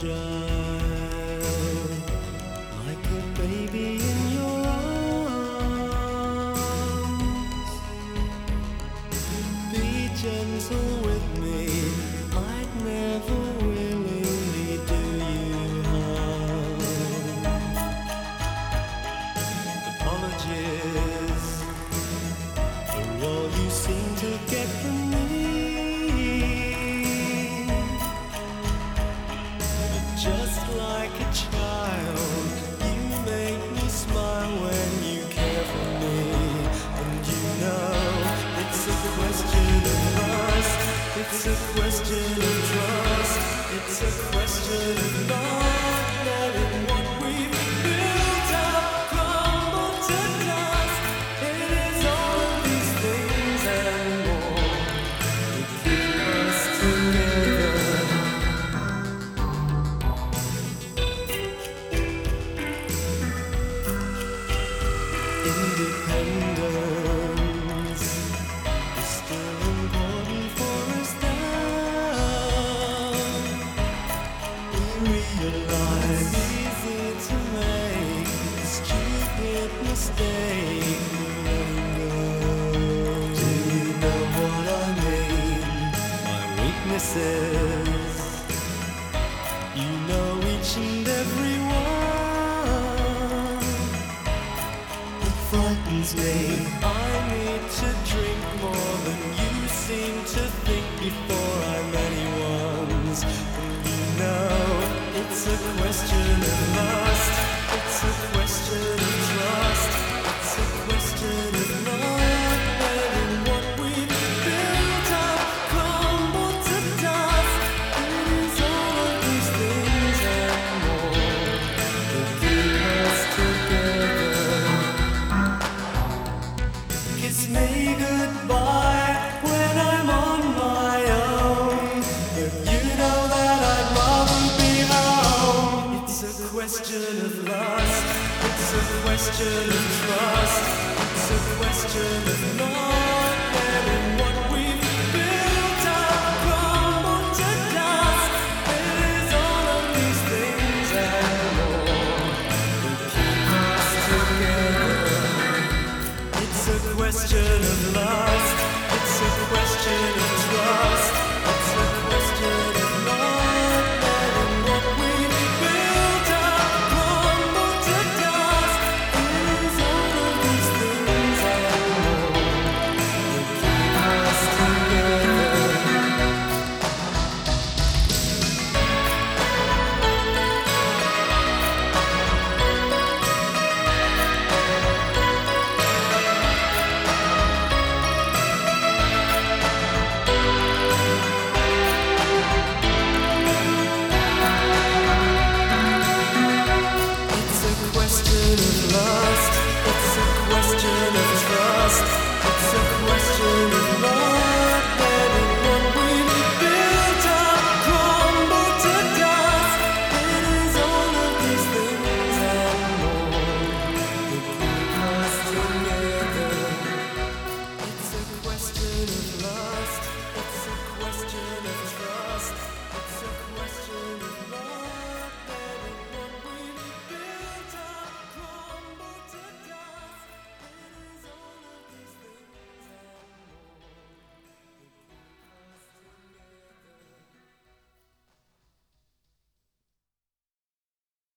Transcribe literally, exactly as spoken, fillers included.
child, like a baby in your arms. Be gentle with me, I'd never willingly do you harm. Apologies for all you seem to get from me. Just like a child, you make me smile when you care for me. And you know, it's a question of trust. It's a question of trust. It's a question of not letting what we've built up crumble to dust. It is all of these things and more that keep us together. Independence is still important for us now. We realize it's easy to make a stupid mistake. Letting go. Do you know what I mean? My weaknesses, you know each and every one. Frightens me. I need to drink more than you seem to think before I'm anyone's. And you know, it's a question of lust. It's a question of trust. It's a question of not letting what we've built up crumble to dust. It is all of these things and more that keep us together. Kiss me goodbye when I'm on my own, but you know that I'd rather be home. It's a question of lust. It's a question of trust. It's a question of not letting what we've built up crumble to dust. It is all of these things and more that keep us together. It's a question of lust. It's a question of trust. It's a question of not letting what we've built up crumble to dust. It is all of these things and more that keep us together. It's a question of lust. It's a question of trust. It's a question of not letting what we've built up crumble to dust. It is all of these things and more that keep us together. It's a question of lust.